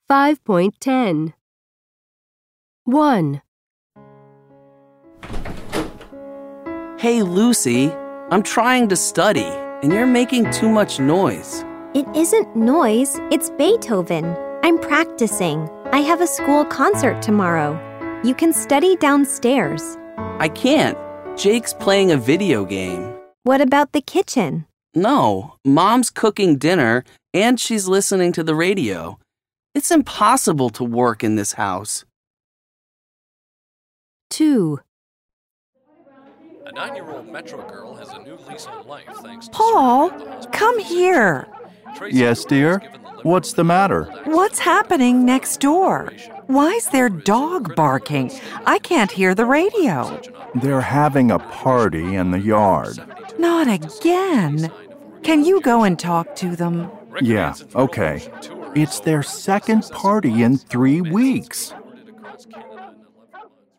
5.10. 1. Hey, Lucy, I'm trying to study, and you're making too much noise. It isn't noise, it's Beethoven. I'm practicing. I have a school concert tomorrow. You can study downstairs. I can't. Jake's playing a video game. What about the kitchen? No, Mom's cooking dinner, and she's listening to the radio. It's impossible to work in this house. 2. A 9-year-old Metro girl has a new lease on life thanks to Paul, come here. Yes, dear? What's the matter? What's happening next door? Why's their dog barking? I can't hear the radio. They're having a party in the yard. Not again. Can you go and talk to them? Yeah, okay. It's their second party in 3 weeks.